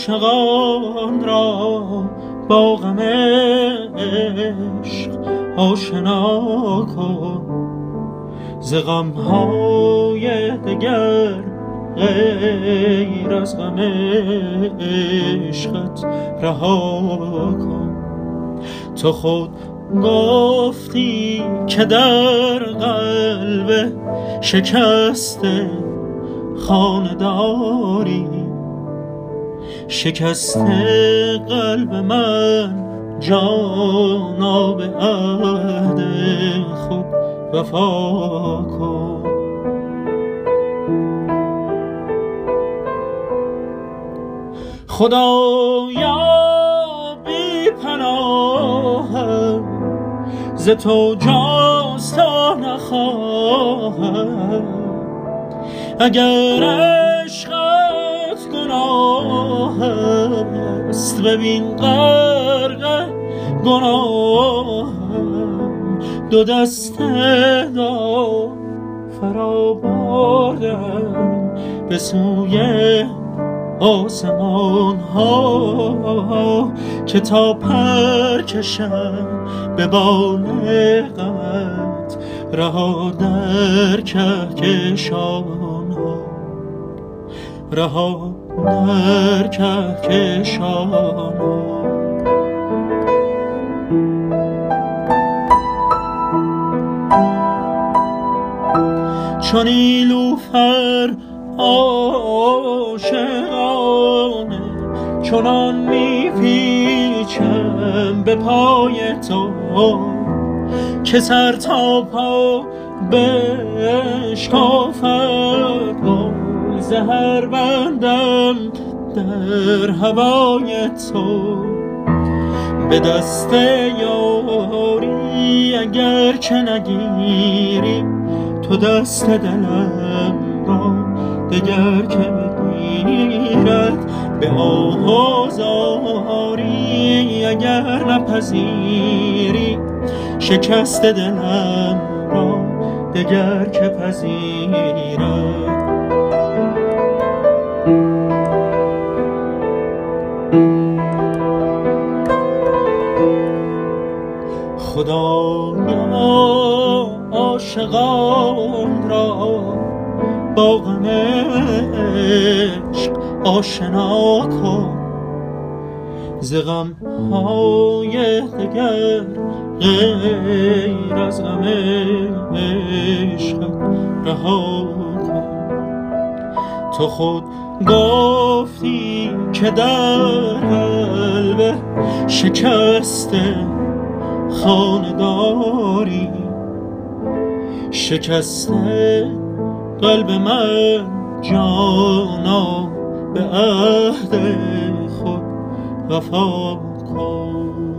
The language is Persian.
عاشقان را با غم عشق آشنا کن، ز غم‌های دگر غیر از غم عشقت رها کن. تو خود گفتی که در قلب شکسته خانه داری، شکسته قلب من جانا به عهد خود وفا کن. خدایا بی پناهم، ز تو جاستا نخواهم، اگر عشقت گناه است ببین غرق گناهم. دو دسته دا فرا بردم به سوی آسمان ها، که تا پر کشم به بال غمت رها در کهکشان ها، رها در کهکشان ها. چون نیلوفر عاشقانه چنان میپیچم به پای تو که سر تا پا بشکافد گل، زهر بندم در هوای تو. به دست یاری اگر که نگیری تو دست دلم را دگر که بگیرد، به آزاری اگر نپذیری شکست دلم را دگر که پذیرد. خدایا عاشقان را با غم عشق آشنا کن، ز غم‌های دگر غیر از غم عشق رها کن. تو خود گفتی که در قلب شکسته خانه داری، شکسته قلب من جانا به عهد خود وفا کن.